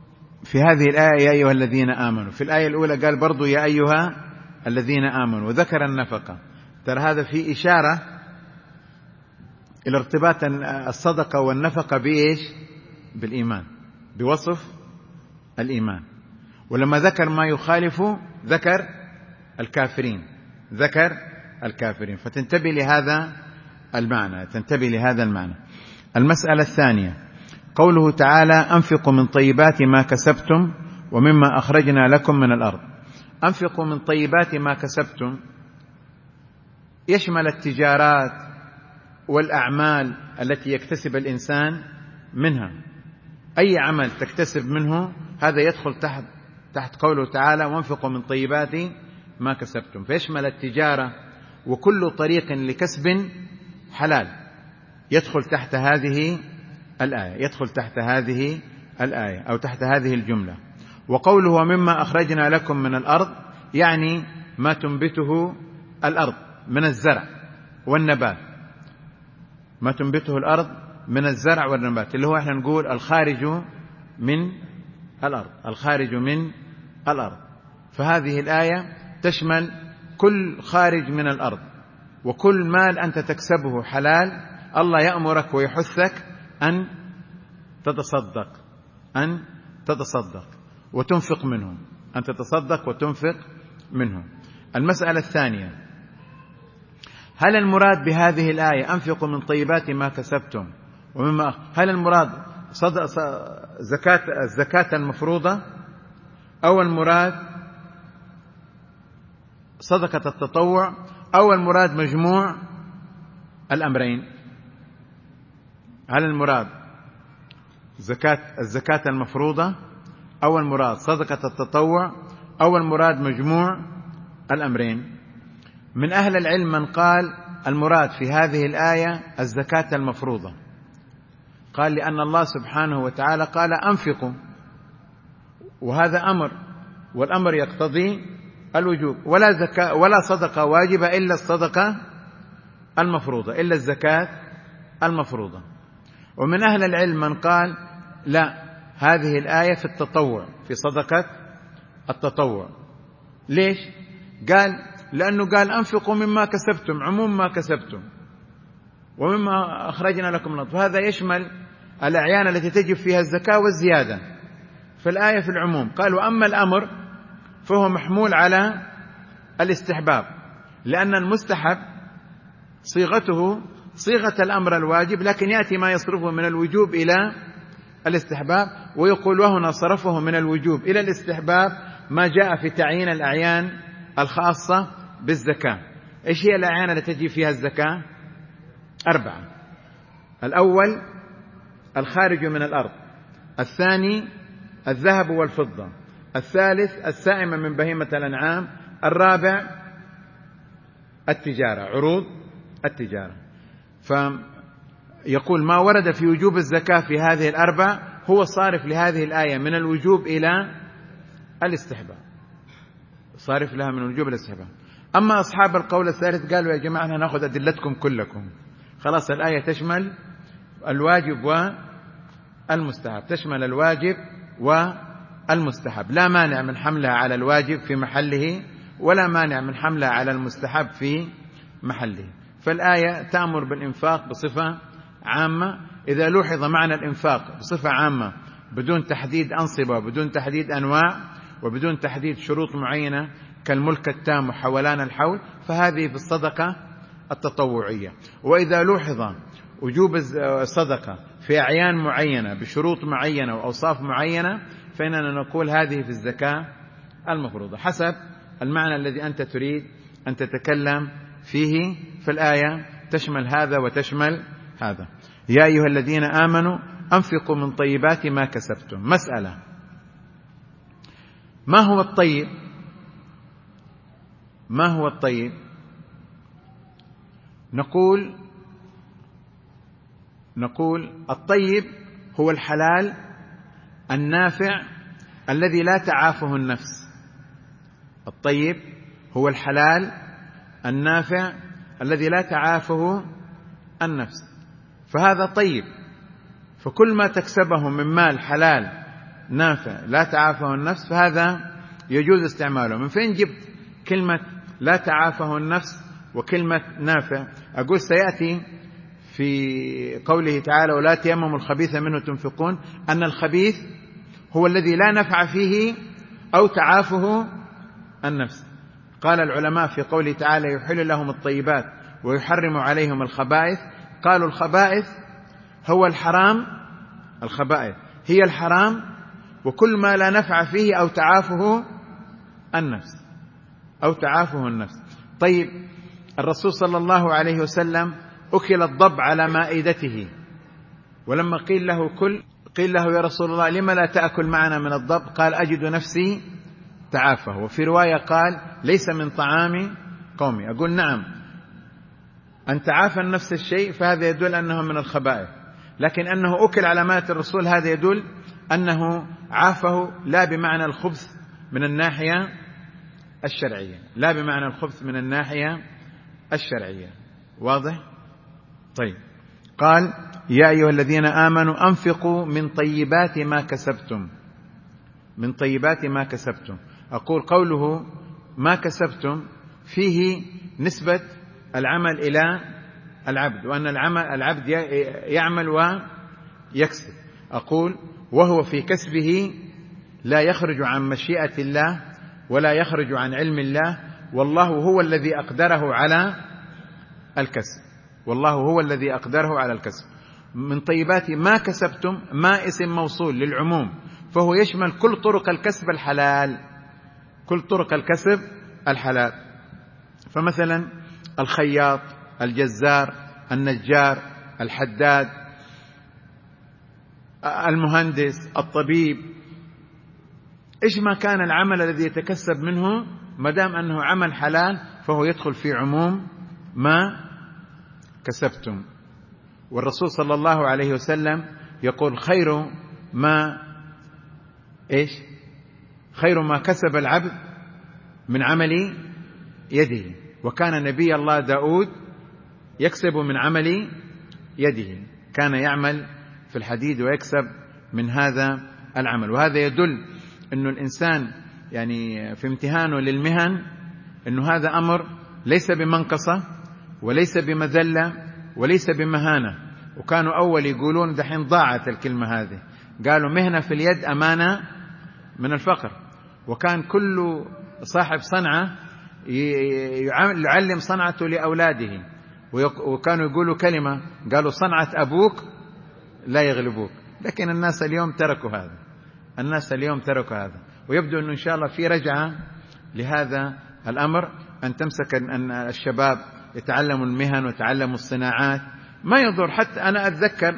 Speaker 1: في هذه الآية يا أيها الذين آمنوا، في الآية الأولى قال برضو يا أيها الذين آمنوا وذكر النفقة. ترى هذا في إشارة إلى ارتباط الصدقة والنفقة بإيش؟ بالإيمان، بوصف الإيمان. ولما ذكر ما يخالف ذكر الكافرين، ذكر الكافرين. فتنتبه لهذا المعنى، تنتبه لهذا المعنى. المسألة الثانية قوله تعالى أنفقوا من طيبات ما كسبتم ومما أخرجنا لكم من الأرض. أنفقوا من طيبات ما كسبتم يشمل التجارات والأعمال التي يكتسب الإنسان منها، أي عمل تكتسب منه هذا يدخل تحت تحت قوله تعالى وانفقوا من طيبات ما كسبتم، فيشمل التجارة وكل طريق لكسب حلال يدخل تحت هذه الآية، يدخل تحت هذه الآية أو تحت هذه الجملة. وقوله ومما أخرجنا لكم من الأرض يعني ما تنبته الأرض من الزرع والنبات، ما تنبته الأرض من الزرع والنبات اللي هو احنا نقول الخارج من الأرض، الخارج من الأرض. فهذه الآية تشمل كل خارج من الأرض، وكل مال أنت تكسبه حلال الله يأمرك ويحثك أن تتصدق، أن تتصدق وتنفق منه، أن تتصدق وتنفق منه. المسألة الثانية هل المراد بهذه الآية أنفقوا من طيبات ما كسبتم ومما، هل المراد صدق زكاة الزكاة المفروضة أو المراد صدقة التطوع أو المراد مجموع الأمرين؟ هل المراد زكاة الزكاة المفروضة أو المراد صدقة التطوع أو المراد مجموع الأمرين؟ من أهل العلم من قال المراد في هذه الآية الزكاة المفروضة، قال لأن الله سبحانه وتعالى قال أنفقوا، وهذا أمر، والأمر يقتضي الوجوب، ولا زكاة ولا صدقة واجبة إلا الصدقة المفروضة، إلا الزكاة المفروضة. ومن أهل العلم من قال لا، هذه الآية في التطوع، في صدقة التطوع. ليش؟ قال لأنه قال أنفقوا مما كسبتم، عموم ما كسبتم، ومما أخرجنا لكم من الأرض، وهذا يشمل الأعيان التي تجب فيها الزكاة والزيادة، فالآية في العموم. قال وأما الأمر فهو محمول على الاستحباب، لأن المستحب صيغته صيغة الأمر الواجب، لكن يأتي ما يصرفه من الوجوب إلى الاستحباب، ويقول وهنا صرفه من الوجوب إلى الاستحباب ما جاء في تعيين الأعيان الخاصة بالزكاة. إيش هي الأعيان التي تجي فيها الزكاة؟ أربعة: الأول الخارج من الأرض، الثاني الذهب والفضة، الثالث السائمة من بهيمة الأنعام، الرابع التجارة، عروض التجارة. فيقول ما ورد في وجوب الزكاة في هذه الأربع هو صارف لهذه الآية من الوجوب إلى الاستحباب، صارف لها من الوجوب إلى الاستحباب. أما أصحاب القول الثالث قالوا يا جماعة نأخذ أدلتكم كلكم، خلاص الآية تشمل الواجب والمستحب، تشمل الواجب والمستحب، لا مانع من حملها على الواجب في محله ولا مانع من حملها على المستحب في محله. فالآية تأمر بالإنفاق بصفة عامة. إذا لوحظ معنى الإنفاق بصفة عامة بدون تحديد أنصبة وبدون تحديد أنواع وبدون تحديد شروط معينة كالملك التام وحولان الحول، فهذه في الصدقة التطوعية. وإذا لوحظ وجوب الصدقة في أعيان معينة بشروط معينة وأوصاف معينة فإننا نقول هذه في الزكاة المفروضة، حسب المعنى الذي أنت تريد أن تتكلم فيه. فالآية تشمل هذا وتشمل هذا. يا أيها الذين آمنوا أنفقوا من طيبات ما كسبتم. مسألة: ما هو الطيب؟ ما هو الطيب؟ نقول نقول الطيب هو الحلال النافع الذي لا تعافه النفس. الطيب هو الحلال النافع الذي لا تعافه النفس، فهذا طيب. فكل ما تكسبه من مال حلال نافع لا تعافه النفس فهذا يجوز استعماله. من فين جبت كلمة لا تعافه النفس وكلمة نافع؟ أقول سيأتي في قوله تعالى ولا تيمموا الخبيث منه تنفقون أن الخبيث هو الذي لا نفع فيه أو تعافه النفس. قال العلماء في قوله تعالى يحل لهم الطيبات ويحرم عليهم الخبائث، قالوا الخبائث هو الحرام، الخبائث هي الحرام وكل ما لا نفع فيه أو تعافه النفس أو تعافه النفس. طيب الرسول صلى الله عليه وسلم أكل الضب على مائدته، ولما قيل له كل قيل له يا رسول الله لما لا تأكل معنا من الضب؟ قال أجد نفسي تعافه. وفي رواية قال ليس من طعام قومي. أقول نعم، أن تعافى نفس الشيء فهذا يدل أنه من الخبائث، لكن أنه أكل على مائدة الرسول هذا يدل أنه عافه لا بمعنى الخبث من الناحية الشرعية، لا بمعنى الخبث من الناحية الشرعية. واضح؟ طيب قال يا أيها الذين آمنوا أنفقوا من طيبات ما كسبتم، من طيبات ما كسبتم. أقول قوله ما كسبتم فيه نسبة العمل إلى العبد، وأن العمل العبد يعمل ويكسب. أقول وهو في كسبه لا يخرج عن مشيئة الله ولا يخرج عن علم الله، والله هو الذي أقدره على الكسب، والله هو الذي أقدره على الكسب. من طيبات ما كسبتم، ما اسم موصول للعموم، فهو يشمل كل طرق الكسب الحلال، كل طرق الكسب الحلال. فمثلا الخياط، الجزار، النجار، الحداد، المهندس، الطبيب، إيش ما كان العمل الذي يتكسب منه ما دام أنه عمل حلال فهو يدخل في عموم ما كسبتم. والرسول صلى الله عليه وسلم يقول خير ما إيش خير ما كسب العبد من عمل يده، وكان نبي الله داود يكسب من عمل يده، كان يعمل في الحديد ويكسب من هذا العمل. وهذا يدل أنه الإنسان يعني في امتهانه للمهن أنه هذا أمر ليس بمنقصة وليس بمذلة وليس بمهانة. وكانوا أول يقولون دحين ضاعت الكلمة هذه، قالوا مهنة في اليد أمانة من الفقر. وكان كل صاحب صنعة يعلم صنعته لأولاده، وكانوا يقولوا كلمة قالوا صنعة أبوك لا يغلبوك. لكن الناس اليوم تركوا هذا، الناس اليوم تركوا هذا. ويبدو أنه إن شاء الله في رجعة لهذا الأمر، أن تمسك أن الشباب يتعلموا المهن ويتعلموا الصناعات، ما يضر. حتى أنا أتذكر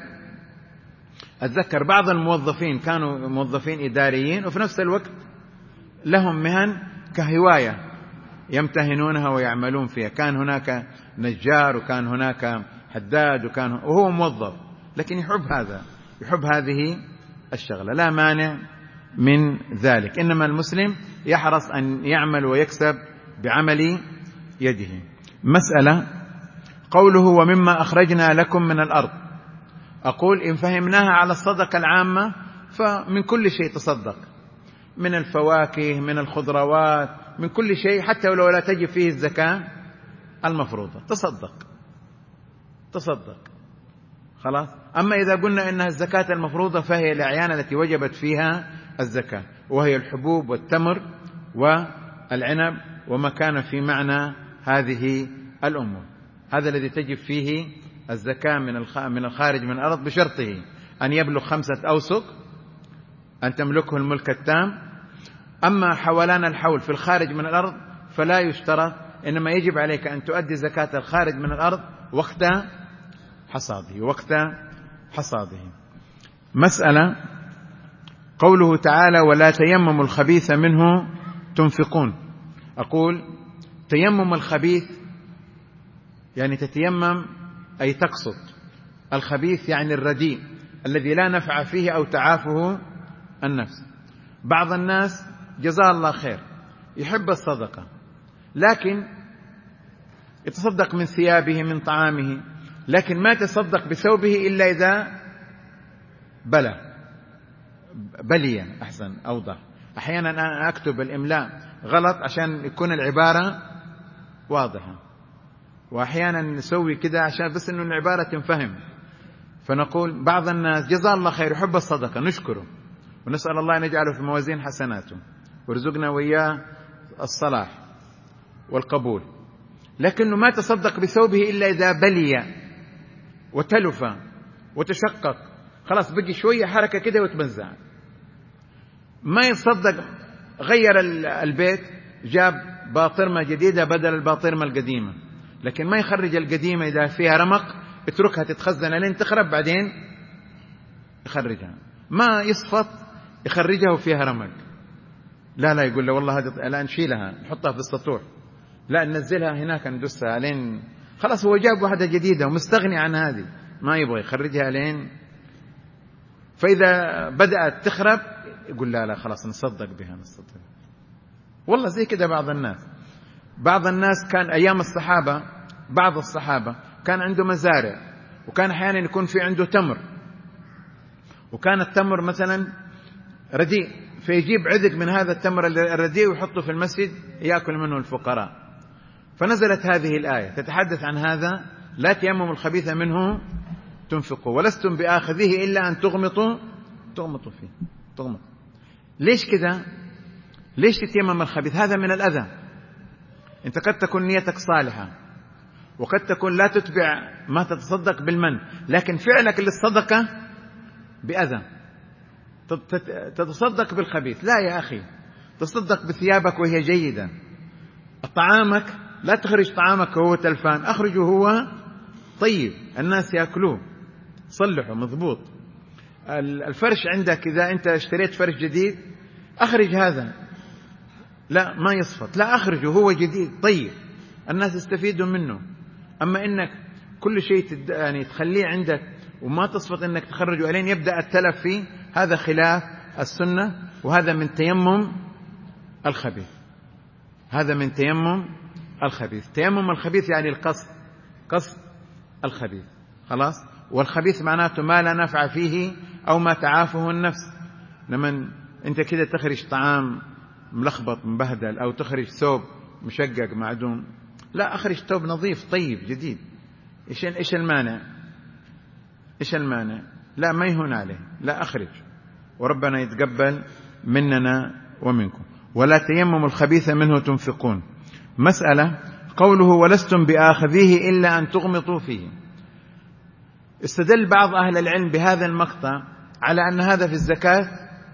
Speaker 1: أتذكر بعض الموظفين كانوا موظفين إداريين وفي نفس الوقت لهم مهن كهواية يمتهنونها ويعملون فيها. كان هناك نجار وكان هناك حداد وكان وهو موظف، لكن يحب هذا، يحب هذه الشغلة، لا مانع من ذلك. إنما المسلم يحرص أن يعمل ويكسب بعمل يده. مسألة قوله ومما أخرجنا لكم من الأرض. أقول إن فهمناها على الصدقة العامة فمن كل شيء تصدق، من الفواكه، من الخضروات، من كل شيء، حتى ولو لا تجب فيه الزكاة المفروضة تصدق تصدق خلاص. أما إذا قلنا إنها الزكاة المفروضة فهي الأعيان التي وجبت فيها الزكاة، وهي الحبوب والتمر والعنب وما كان في معنى هذه الأمور، هذا الذي تجب فيه الزكاة من الخارج من الأرض، بشرطه أن يبلغ خمسة أوسق، أن تملكه الملك التام. أما حولان الحول في الخارج من الأرض فلا يشترط، إنما يجب عليك أن تؤدي زكاة الخارج من الأرض وقت حصاده، وقت حصاده. مسألة قوله تعالى ولا تيمموا الخبيث منه تنفقون. أقول تيمم الخبيث يعني تتيمم أي تقصد، الخبيث يعني الرديء الذي لا نفع فيه أو تعافه النفس. بعض الناس جزاه الله خير يحب الصدقة، لكن يتصدق من ثيابه من طعامه، لكن ما تصدق بثوبه إلا إذا بلى، بلية أحسن أوضح. أحيانا أنا أكتب الإملاء غلط عشان يكون العبارة واضحة، وأحيانا نسوي كده عشان بس إنه العبارة تنفهم. فنقول بعض الناس جزاه الله خير يحب الصدقة، نشكره ونسأل الله أن يجعله في موازين حسناته ويرزقنا وإياه الصلاح والقبول، لكنه ما تصدق بثوبه إلا إذا بلي وتلف وتشقق، خلاص بقي شوية حركة كده وتمزع. ما يتصدق، غير البيت جاب باطرمة جديدة بدل الباطرمة القديمة، لكن ما يخرج القديمة إذا فيها رمق اتركها تتخزن لين تخرب بعدين يخرجها. ما يصفط يخرجها وفيها رمق، لا لا يقول له والله هذه لا نشيلها نحطها في السطوح، لا ننزلها هناك ندسها لين خلاص هو جاب واحدة جديدة ومستغني عن هذه، ما يبغى يخرجها لين. فإذا بدأت تخرب يقول لا لا خلاص نصدق بها نصدق. والله زي كده بعض الناس بعض الناس كان أيام الصحابة، بعض الصحابة كان عنده مزارع، وكان أحيانا يكون في عنده تمر، وكان التمر مثلا رديء، فيجيب عذق من هذا التمر الرديء ويحطه في المسجد يأكل منه الفقراء. فنزلت هذه الآية تتحدث عن هذا: لا تيمموا الخبيث منه تنفقوا ولستم بآخذه إلا أن تغمطوا تغمطوا فيه تغمط. ليش كذا؟ ليش تتيمم الخبيث؟ هذا من الأذى. أنت قد تكون نيتك صالحة، وقد تكون لا تتبع ما تتصدق بالمن، لكن فعلك للصدقة بأذى، تتصدق بالخبيث. لا يا أخي، تصدق بثيابك وهي جيدة. طعامك لا تخرج طعامك وهو تلفان، أخرجه هو طيب الناس يأكلوه صلحه مضبوط. الفرش عندك إذا أنت اشتريت فرش جديد أخرج هذا، لا ما يصفط، لا أخرجه هو جديد طيب الناس يستفيدوا منه. أما إنك كل شيء يعني تخليه عندك وما تصفط إنك تخرجه ألين يبدأ التلف فيه، هذا خلاف السنة، وهذا من تيمم الخبيث. هذا من تيمم الخبيث. تيمم الخبيث يعني القصد، قصد الخبيث خلاص. والخبيث معناته ما لا نفع فيه أو ما تعافه النفس. لما أنت كده تخرج طعام ملخبط مبهدل، أو تخرج ثوب مشقق معدوم، لا أخرج ثوب نظيف طيب جديد. إيش إيش المانع؟ إيش المانع؟ لا ما يهون عليه، لا أخرج، وربنا يتقبل مننا ومنكم. ولا تيمموا الخبيث منه تنفقون. مسألة قوله ولستم بآخذيه إلا أن تغمطوا فيه. استدل بعض أهل العلم بهذا المقطع على أن هذا في الزكاة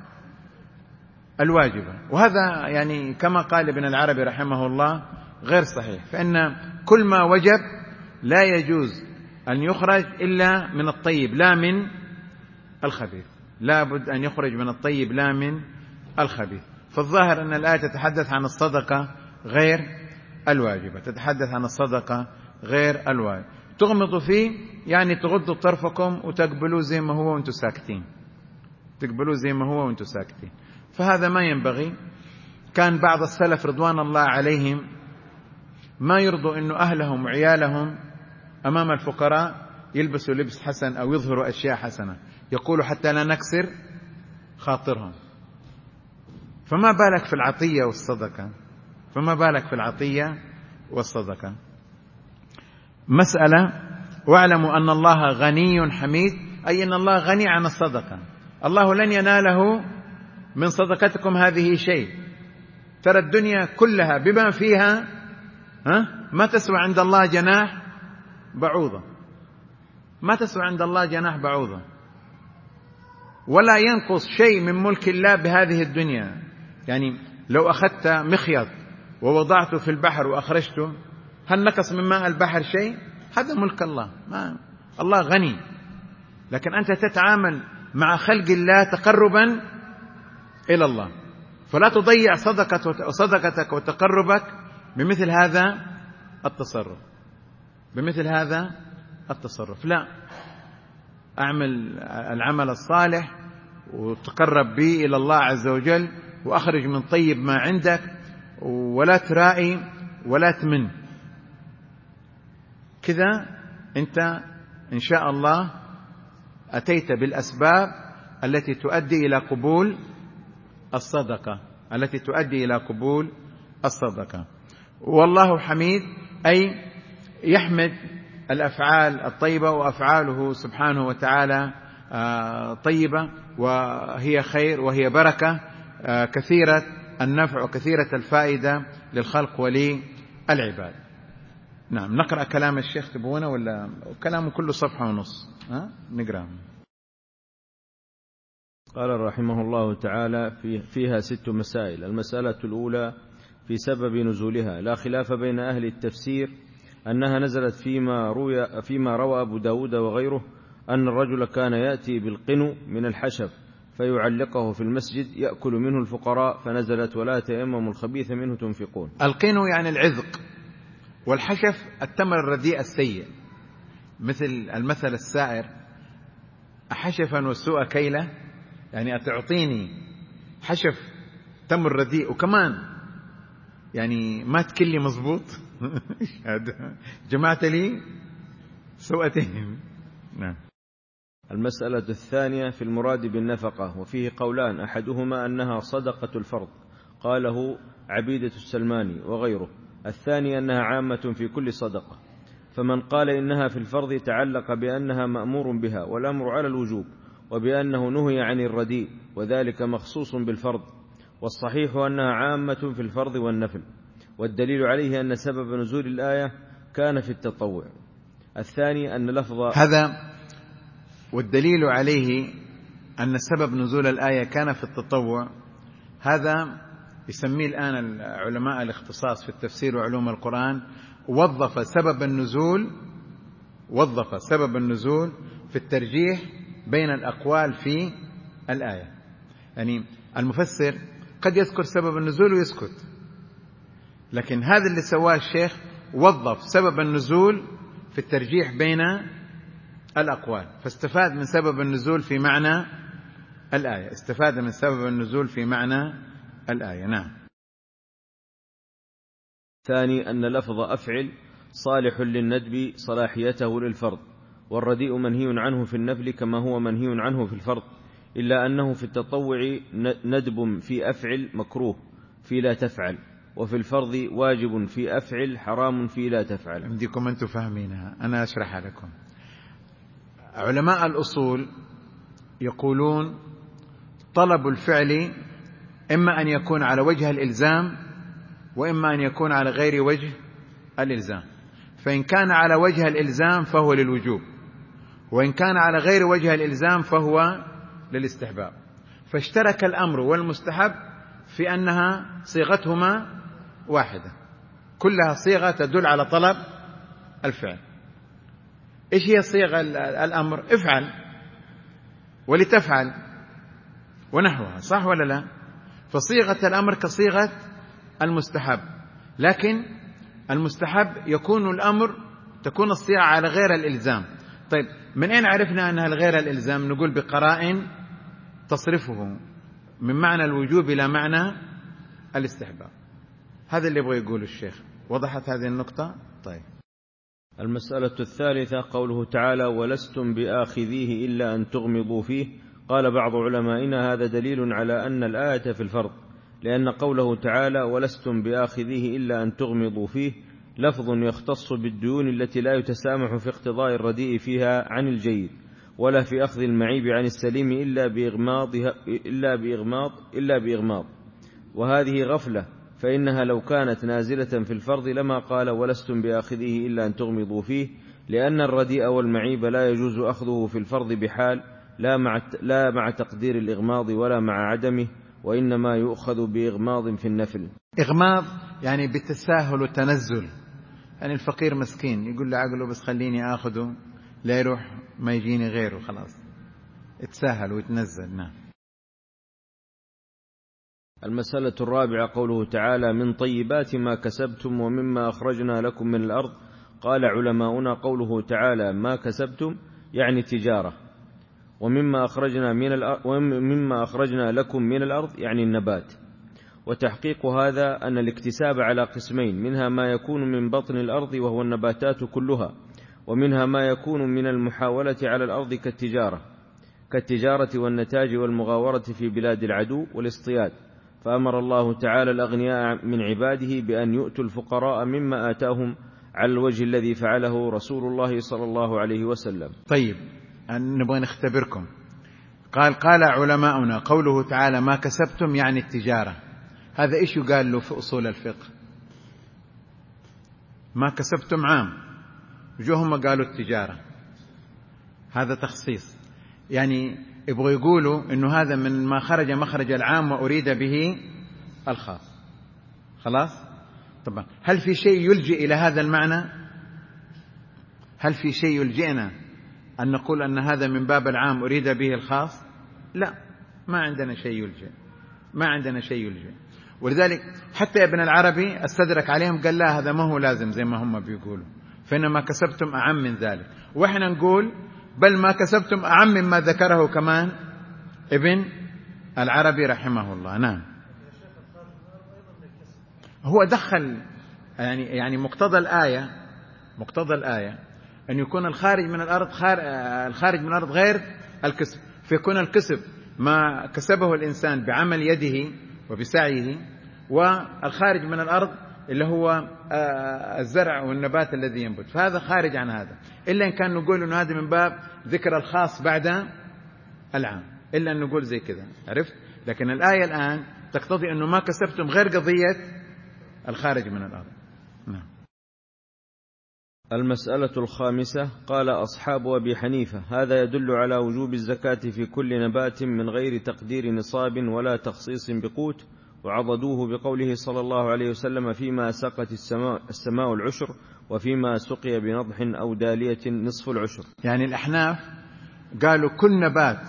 Speaker 1: الواجبة، وهذا يعني كما قال ابن العربي رحمه الله غير صحيح، فإن كل ما وجب لا يجوز أن يخرج إلا من الطيب لا من الخبيث، لا بد أن يخرج من الطيب لا من الخبيث. فالظاهر أن الآية تتحدث عن الصدقة غير الواجبة، تتحدث عن الصدقة غير الواجبة. تغمضوا فيه يعني تغضوا طرفكم وتقبلوا زي ما هو وانتم ساكتين، تقبلوا زي ما هو وانتم ساكتين. فهذا ما ينبغي. كان بعض السلف رضوان الله عليهم ما يرضوا إنه أهلهم وعيالهم أمام الفقراء يلبسوا لبس حسن أو يظهروا أشياء حسنة، يقولوا حتى لا نكسر خاطرهم. فما بالك في العطية والصدقة، فما بالك في العطية والصدقة. مسألة واعلموا أن الله غني حميد، أي أن الله غني عن الصدقة. الله لن يناله من صدقتكم هذه شيء. ترى الدنيا كلها بما فيها ها ما تسوى عند الله جناح بعوضة، ما تسوى عند الله جناح بعوضة، ولا ينقص شيء من ملك الله بهذه الدنيا. يعني لو أخذت مخيط ووضعته في البحر وأخرجته، هل نقص من ماء البحر شيء؟ هذا ملك الله. ما الله غني، لكن أنت تتعامل مع خلق الله تقربا إلى الله، فلا تضيع صدقتك وتقربك بمثل هذا التصرف، بمثل هذا التصرف. لا، أعمل العمل الصالح وتقرب به إلى الله عز وجل، وأخرج من طيب ما عندك، ولا ترائي ولا تمن. كذا أنت إن شاء الله أتيت بالأسباب التي تؤدي إلى قبول الصدقة التي تؤدي إلى قبول الصدقة. والله حميد أي يحمد الأفعال الطيبة، وأفعاله سبحانه وتعالى طيبة وهي خير وهي بركة كثيرة النفع وكثيرة الفائدة للخلق وللعباد. نعم، نقرأ كلام الشيخ تبونا ولا كلامه كله صفحة ونص؟ ها نقرأ.
Speaker 2: قال رحمه الله تعالى في فيها ست مسائل. المسألة الأولى في سبب نزولها. لا خلاف بين أهل التفسير أنها نزلت فيما روى فيما روى أبو داود وغيره أن الرجل كان يأتي بالقنو من الحشب فيعلقه في المسجد يأكل منه الفقراء، فنزلت ولا تيمموا الخبيث منه تنفقون.
Speaker 1: القنو يعني العذق، والحشف التمر الرديء السيء، مثل المثل السائر: أحشفا والسوء كيلة، يعني أتعطيني حشف تمر رديء وكمان يعني ما تكلي مظبوط جمعت لي سوءتين. نعم.
Speaker 2: المسألة الثانية في المراد بالنفقة، وفيه قولان: أحدهما أنها صدقة الفرض، قاله عبيدة السلماني وغيره. الثاني أنها عامة في كل صدقة، فمن قال إنها في الفرض تعلق بأنها مأمور بها والأمر على الوجوب، وبأنه نهي عن الرديء وذلك مخصوص بالفرض، والصحيح أنها عامة في الفرض والنفل، والدليل عليه أن سبب نزول الآية كان في التطوع. الثاني أن لفظ
Speaker 1: هذا والدليل عليه أن سبب نزول الآية كان في التطوع، هذا يسميه الآن علماء الاختصاص في التفسير وعلوم القرآن وظف سبب النزول وظف سبب النزول في الترجيح بين الأقوال في الآية. يعني المفسر قد يذكر سبب النزول ويسكت، لكن هذا اللي سواه الشيخ، وظف سبب النزول في الترجيح بين الأقوال، فاستفاد من سبب النزول في معنى الآية استفاد من سبب النزول في معنى الآية. نعم.
Speaker 2: ثاني أن لفظ أفعل صالح للندب صلاحيته للفرض، والرديء منهي عنه في النفل كما هو منهي عنه في الفرض، إلا أنه في التطوع ندب في أفعل مكروه في لا تفعل، وفي الفرض واجب في أفعل حرام في لا تفعل.
Speaker 1: عندكم أنتم فاهمينها، أنا أشرح لكم. علماء الأصول يقولون طلب الفعل إما أن يكون على وجه الإلزام وإما أن يكون على غير وجه الإلزام، فإن كان على وجه الإلزام فهو للوجوب، وإن كان على غير وجه الإلزام فهو للاستحباب. فاشترك الأمر والمستحب في أنها صيغتهما واحدة، كلها صيغة تدل على طلب الفعل. إيش هي صيغة الأمر؟ افعل ولتفعل ونحوها، صح ولا لا؟ فصيغة الأمر كصيغة المستحب، لكن المستحب يكون الأمر تكون الصيغة على غير الإلزام. طيب من أين عرفنا أنها غير الإلزام؟ نقول بقرائن تصرفه من معنى الوجوب إلى معنى الاستحباب. هذا اللي يبغى يقوله الشيخ. وضحت هذه النقطة؟ طيب.
Speaker 2: المسألة الثالثة قوله تعالى: ولستم بآخذيه إلا أن تغمضوا فيه. قال بعض علمائنا: هذا دليل على أن الآية في الفرض، لأن قوله تعالى: ولستم بآخذيه إلا أن تغمضوا فيه لفظ يختص بالديون التي لا يتسامح في اقتضاء الرديء فيها عن الجيد، ولا في أخذ المعيب عن السليم إلا بإغماضها إلا بإغماض إلا بإغماض وهذه غفلة، فإنها لو كانت نازلة في الفرض لما قال: ولستم بآخذيه إلا أن تغمضوا فيه، لأن الرديء والمعيب لا يجوز أخذه في الفرض بحال، لا مع لا مع تقدير الإغماض ولا مع عدمه، وإنما يؤخذ بإغماض في النفل.
Speaker 1: إغماض يعني بتساهل وتنزل، يعني الفقير مسكين يقول لعقله بس خليني آخذه لا يروح ما يجيني غيره، خلاص اتساهل ويتنزل. نعم.
Speaker 2: المسألة الرابعة قوله تعالى: من طيبات ما كسبتم ومما أخرجنا لكم من الأرض. قال علماؤنا: قوله تعالى ما كسبتم يعني تجارة، ومما أخرجنا من الأرض ومما أخرجنا لكم من الأرض يعني النبات. وتحقيق هذا أن الاكتساب على قسمين: منها ما يكون من بطن الأرض وهو النباتات كلها، ومنها ما يكون من المحاولة على الأرض كالتجارة. كالتجارة والنتاج والمغاورة في بلاد العدو والاصطياد، فأمر الله تعالى الأغنياء من عباده بأن يؤتوا الفقراء مما آتاهم على الوجه الذي فعله رسول الله صلى الله عليه وسلم.
Speaker 1: طيب نبغى نختبركم. قال قال علماؤنا قوله تعالى ما كسبتم يعني التجارة، هذا إيش يقال له في أصول الفقه؟ ما كسبتم عام، وجوهم قالوا التجارة، هذا تخصيص، يعني يبغوا يقولوا إنه هذا من ما خرج مخرج العام وأريد به الخاص. خلاص؟ طبعا هل في شيء يلجئ إلى هذا المعنى؟ هل في شيء يلجئنا أن نقول أن هذا من باب العام أريد به الخاص؟ لا، ما عندنا شيء يلجئ، ما عندنا شيء يلجئ. ولذلك حتى ابن العربي استدرك عليهم قال لا، هذا ما هو لازم زي ما هم بيقولوا، فإنما كسبتم أعم من ذلك. وإحنا نقول بل ما كسبتم أعم مما ذكره كمان ابن العربي رحمه الله. نعم، هو دخل يعني يعني مقتضى الآية مقتضى الآية أن يكون الخارج من الأرض الخارج من الأرض غير الكسب، فيكون الكسب ما كسبه الإنسان بعمل يده وبسعيه، والخارج من الأرض اللي هو الزرع والنبات الذي ينبت، فهذا خارج عن هذا، إلا إن كان نقول أنه هذا من باب ذكر الخاص بعد العام، إلا أن نقول زي كذا، عرفت؟ لكن الآية الآن تقتضي أنه ما كسبتم غير قضية الخارج من الأرض. نعم.
Speaker 2: المسألة الخامسة، قال أصحاب أبي حنيفة هذا يدل على وجوب الزكاة في كل نبات من غير تقدير نصاب ولا تخصيص بقوت، وعضدوه بقوله صلى الله عليه وسلم فيما سقت السماء, السماء العشر، وفيما سقي بنضح أو دالية نصف العشر.
Speaker 1: يعني الأحناف قالوا كل نبات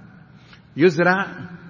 Speaker 1: يزرع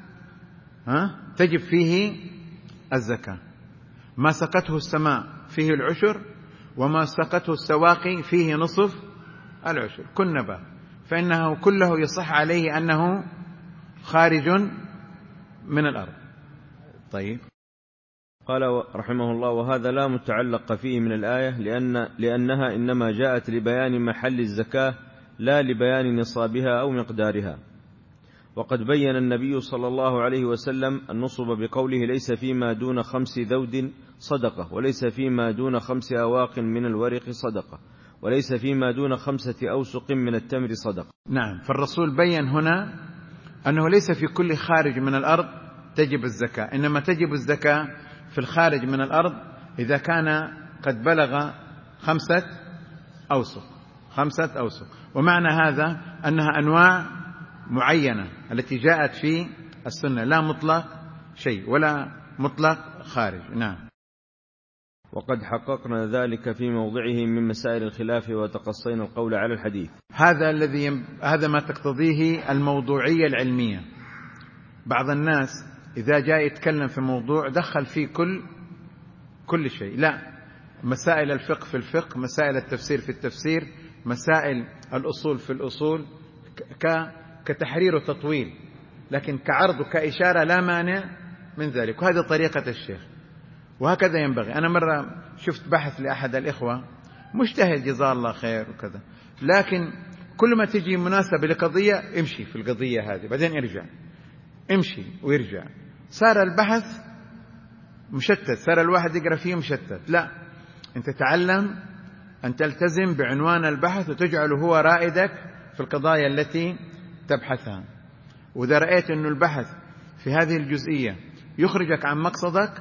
Speaker 1: ها تجب فيه الزكاة، ما سقته السماء فيه العشر، وما سقته السواقي فيه نصف العشر، كل نبات، فإنه كله يصح عليه أنه خارج من الأرض. طيب،
Speaker 2: قال رحمه الله وهذا لا متعلق فيه من الآية، لأن لأنها إنما جاءت لبيان محل الزكاة لا لبيان نصابها أو مقدارها. وقد بين النبي صلى الله عليه وسلم النصب بقوله ليس فيما دون خمس ذود صدقة، وليس فيما دون خمس أواق من الورق صدقة، وليس فيما دون خمسة أوسق من التمر صدقة.
Speaker 1: نعم، فالرسول بين هنا أنه ليس في كل خارج من الأرض تجب الزكاة، إنما تجب الزكاة في الخارج من الأرض إذا كان قد بلغ خمسة أوسق خمسة أوسق ومعنى هذا أنها أنواع معينة التي جاءت في السنة، لا مطلق شيء ولا مطلق خارج. نعم.
Speaker 2: وقد حققنا ذلك في موضعه من مسائل الخلاف وتقصينا القول على الحديث.
Speaker 1: هذا الذي يم... هذا ما تقتضيه الموضوعية العلمية. بعض الناس إذا جاء يتكلم في موضوع دخل فيه كل كل شيء، لا، مسائل الفقه في الفقه، مسائل التفسير في التفسير، مسائل الأصول في الأصول، ك... كتحرير وتطويل، لكن كعرض وكإشارة لا مانع من ذلك، وهذه طريقة الشيخ، وهكذا ينبغي. أنا مرة شفت بحث لأحد الإخوة مجتهد جزاه الله خير وكذا، لكن كل ما تجي مناسبة لقضية امشي في القضية هذه بعدين ارجع، امشي ويرجع، صار البحث مشتت، صار الواحد يقرأ فيه مشتت. لا، أنت تعلم أن تلتزم بعنوان البحث وتجعله هو رائدك في القضايا التي تبحثها، وإذا رأيت أن البحث في هذه الجزئية يخرجك عن مقصدك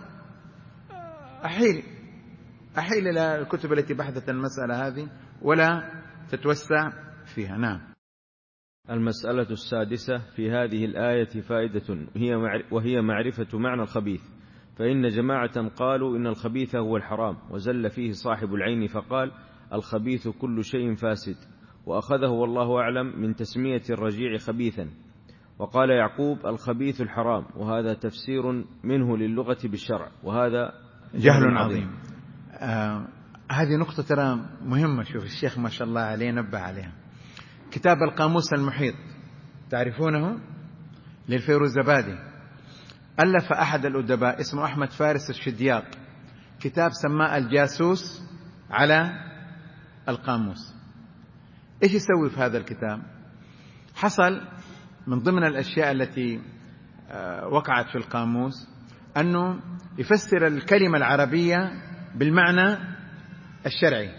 Speaker 1: أحيل أحيل إلى الكتب التي بحثت المسألة هذه ولا تتوسع فيها. نعم.
Speaker 2: المسألة السادسة، في هذه الآية فائدة وهي معرفة معنى الخبيث، فإن جماعة قالوا إن الخبيث هو الحرام، وزل فيه صاحب العين فقال الخبيث كل شيء فاسد، وأخذه والله أعلم من تسمية الرجيع خبيثا. وقال يعقوب الخبيث الحرام، وهذا تفسير منه للغة بالشرع، وهذا
Speaker 1: جهل عظيم. آه هذه نقطة ترى مهمة. شوف الشيخ ما شاء الله عليه نبه عليها. كتاب القاموس المحيط تعرفونه للفيروزبادي، ألف أحد الأدباء اسمه أحمد فارس الشدياق كتاب سماه الجاسوس على القاموس. إيش يسوي في هذا الكتاب؟ حصل من ضمن الأشياء التي وقعت في القاموس أنه يفسر الكلمة العربية بالمعنى الشرعي،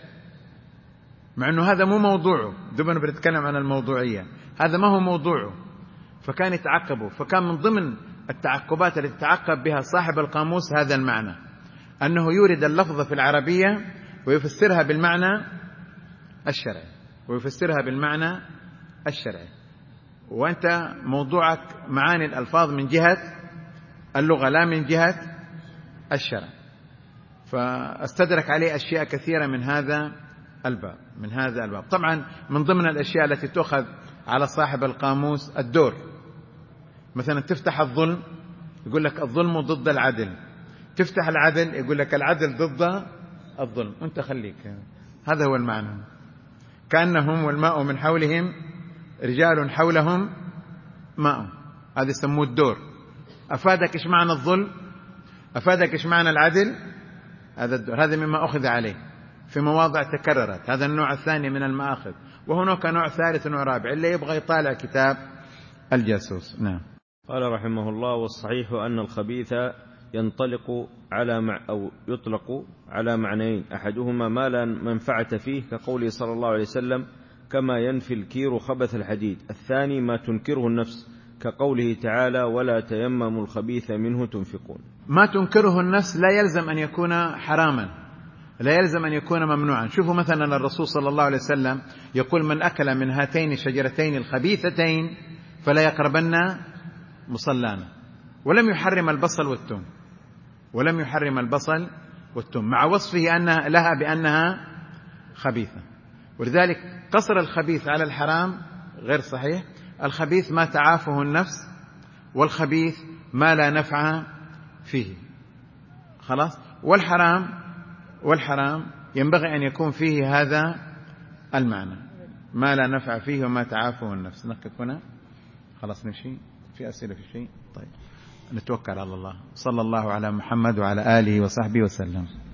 Speaker 1: مع أنه هذا مو موضوعه. دبنا بنتكلم عن الموضوعية، هذا ما هو موضوعه، فكان يتعقبه. فكان من ضمن التعقبات التي تعقب بها صاحب القاموس هذا المعنى، أنه يورد اللفظ في العربية ويفسرها بالمعنى الشرعي ويفسرها بالمعنى الشرعي وأنت موضوعك معاني الألفاظ من جهة اللغة لا من جهة الشرع. فاستدرك عليه أشياء كثيرة من هذا الباب من هذا الباب طبعا من ضمن الأشياء التي تؤخذ على صاحب القاموس الدور. مثلا تفتح الظلم يقول لك الظلم ضد العدل، تفتح العدل يقول لك العدل ضد الظلم، وانت خليك. هذا هو المعنى. كأنهم والماء من حولهم رجال حولهم ماء، هذا يسموه الدور. أفادك إيش معنى الظلم، أفادك إيش معنى العدل، هذا الدور. هذا مما أخذ عليه في مواضع تكررت. هذا النوع الثاني من المآخذ. وهناك نوع ثالث ونوع رابع، اللي يبغى يطالع كتاب الجاسوس. نعم.
Speaker 2: قال رحمه الله: والصحيح أن الخبيث ينطلق على مع أو يطلق على معنيين، أحدهما ما لا منفعة فيه كقوله صلى الله عليه وسلم: كما ينفي الكير خبث الحديد. الثاني ما تنكره النفس كقوله تعالى: ولا تيمموا الخبيث منه تنفقون.
Speaker 1: ما تنكره النفس لا يلزم أن يكون حراما، لا يلزم أن يكون ممنوعا. شوفوا مثلا الرسول صلى الله عليه وسلم يقول: من أكل من هاتين الشجرتين الخبيثتين فلا يقربن مصلانا، ولم يحرم البصل والثوم ولم يحرم البصل والثوم مع وصفه أنها لها بأنها خبيثة. ولذلك قصر الخبيث على الحرام غير صحيح. الخبيث ما تعافه النفس، والخبيث ما لا نفع فيه، خلاص. والحرام والحرام ينبغي أن يكون فيه هذا المعنى، ما لا نفع فيه وما تعافه النفس. نقف هنا، خلاص نمشي. في أسئلة في شيء؟ طيب نتوكل على الله. صلى الله على محمد وعلى آله وصحبه وسلم.